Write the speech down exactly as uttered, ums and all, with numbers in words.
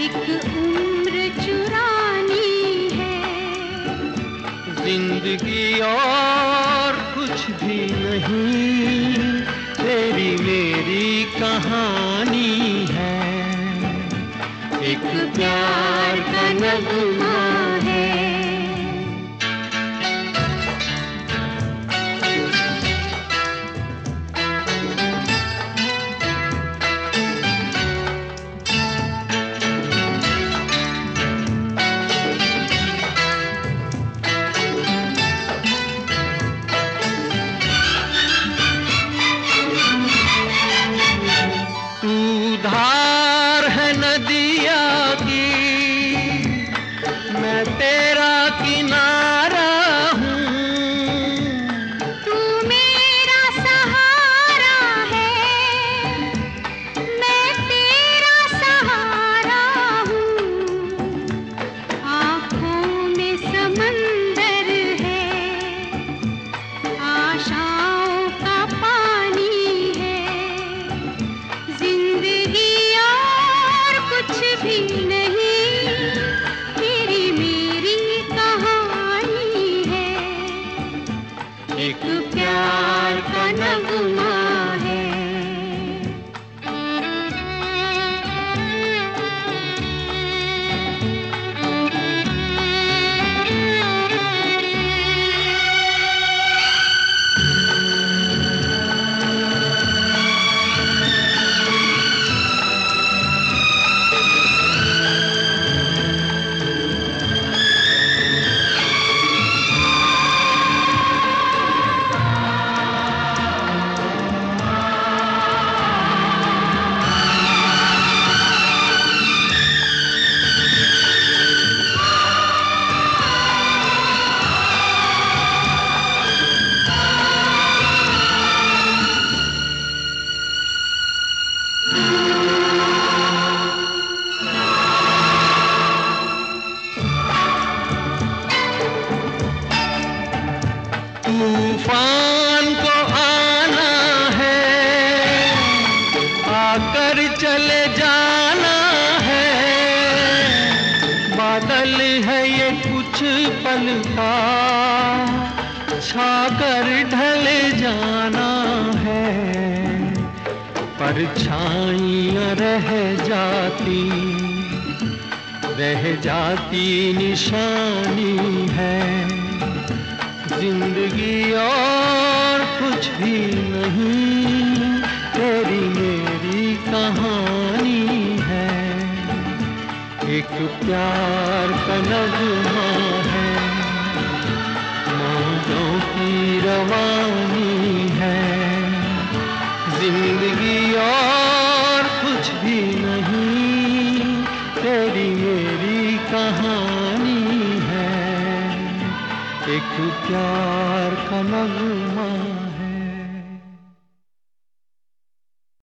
एक उम्र चुरानी है। जिंदगी और कुछ भी नहीं, तेरी मेरी कहानी है। एक प्यार का नगमा है। धार है नदिया की, मैं तेरा किनारा हूँ। तू मेरा सहारा है, मैं तेरा सहारा हूँ। आँखों में समंदर है, आशाओं का पानी है। जिंदगी और कुछ भी नहीं, तेरी मेरी कहानी है। एक प्यार का नगमा है। तूफान को आना है, आकर चले जाना है। बादल है ये कुछ पल का, छाकर ढले जाना है। परछाइयाँ रह जाती, रह जाती निशानी है। जिंदगी और कुछ भी नहीं, तेरी मेरी कहानी है। एक प्यार का नगमा है, मौजों की रवानी है। जिंदगी और कुछ भी नहीं, तेरी मेरी कहानी है। एक प्यार का नगमा।